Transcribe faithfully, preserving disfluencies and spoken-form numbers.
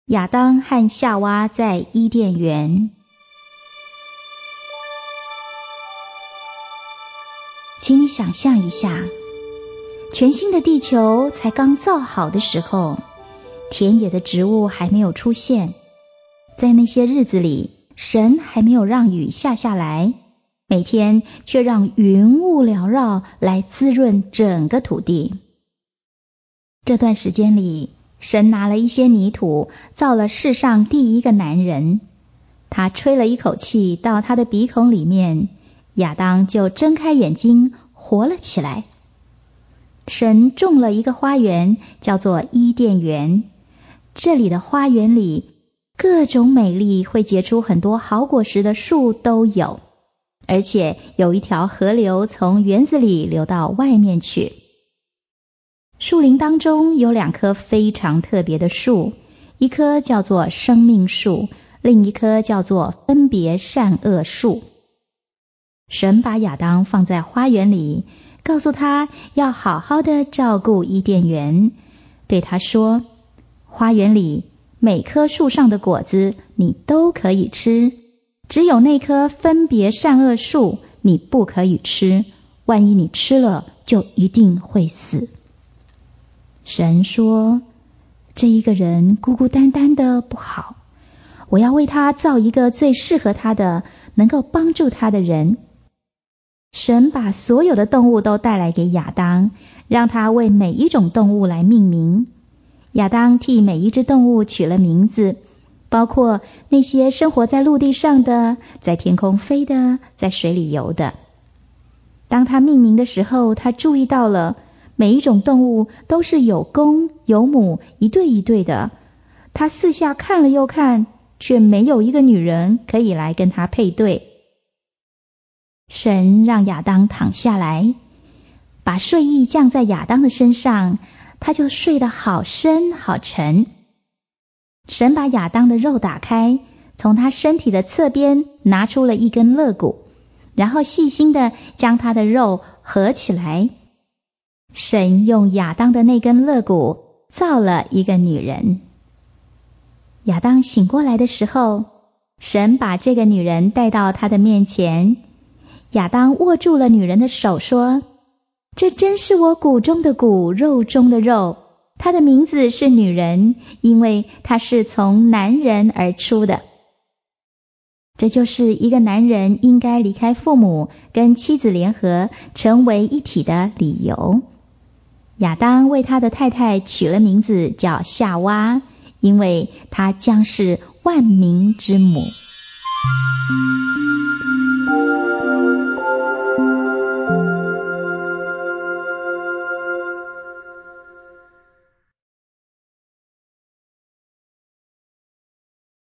亚当和夏娃在伊甸园。请你想象一下，全新的地球才刚造好的时候，田野的植物还没有出现，在那些日子里，神还没有让雨下下来，每天却让云雾缭绕来滋润整个土地。这段时间里，神拿了一些泥土造了世上第一个男人，他吹了一口气到他的鼻孔里面，亚当就睁开眼睛活了起来。神种了一个花园，叫做伊甸园。这里的花园里，各种美丽会结出很多好果实的树都有，而且有一条河流从园子里流到外面去。树林当中有两棵非常特别的树，一棵叫做生命树，另一棵叫做分别善恶树。神把亚当放在花园里，告诉他要好好的照顾伊甸园，对他说，花园里每棵树上的果子你都可以吃，只有那棵分别善恶树你不可以吃，万一你吃了就一定会死。神说，这一个人孤孤单单的不好，我要为他造一个最适合他的，能够帮助他的人。神把所有的动物都带来给亚当，让他为每一种动物来命名。亚当替每一只动物取了名字，包括那些生活在陆地上的，在天空飞的，在水里游的。当他命名的时候，他注意到了每一种动物都是有公有母，一对一对的。他四下看了又看，却没有一个女人可以来跟他配对。神让亚当躺下来，把睡意降在亚当的身上，他就睡得好深好沉。神把亚当的肉打开，从他身体的侧边拿出了一根肋骨，然后细心的将他的肉合起来。神用亚当的那根肋骨造了一个女人。亚当醒过来的时候，神把这个女人带到他的面前。亚当握住了女人的手说，这真是我骨中的骨，肉中的肉，她的名字是女人，因为她是从男人而出的。这就是一个男人应该离开父母，跟妻子联合，成为一体的理由。亚当为他的太太取了名字叫夏娃，因为她将是万民之母。